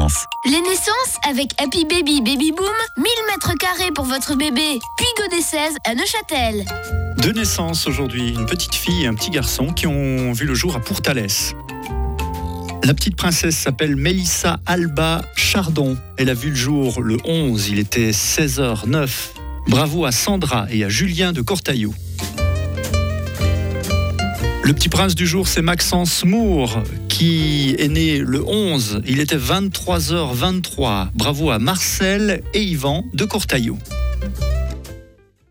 naissances. Les naissances avec Happy Baby Baby Boom, 1000 mètres carrés pour votre bébé, puis Godet 16 à Neuchâtel. Deux naissances aujourd'hui, une petite fille et un petit garçon qui ont vu le jour à Pourtalès. La petite princesse s'appelle Mélissa Alba Chardon. Elle a vu le jour le 11, il était 16h09. Bravo à Sandra et à Julien de Cortaillot. Le petit prince du jour, c'est Maxence Moore, qui est né le 11. Il était 23h23. Bravo à Marcel et Yvan de Cortaillot.